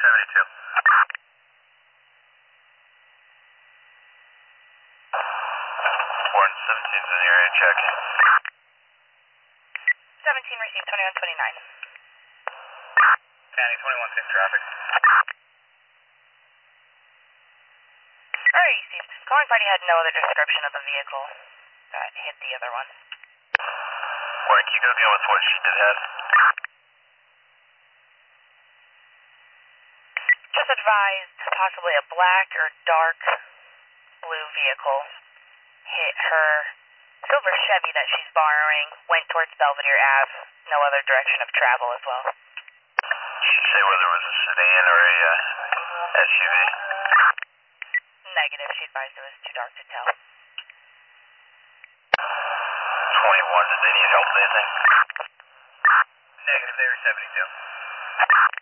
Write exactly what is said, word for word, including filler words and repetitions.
seventy-two. Warren seventeen's in the area, check. seventeen received, twenty-one twenty-nine. County twenty-one six traffic. Alright, received. Calling party had no other description of the vehicle that hit the other one. Warren, can you go again with what she did have? Just advised, possibly a black or dark blue vehicle hit her silver Chevy that she's borrowing, went towards Belvedere Ave, no other direction of travel as well. Did she say whether it was a sedan or a uh, S U V? Negative, she advised it was too dark to tell. twenty-one, did they need help with anything? Negative, they were seventy-two.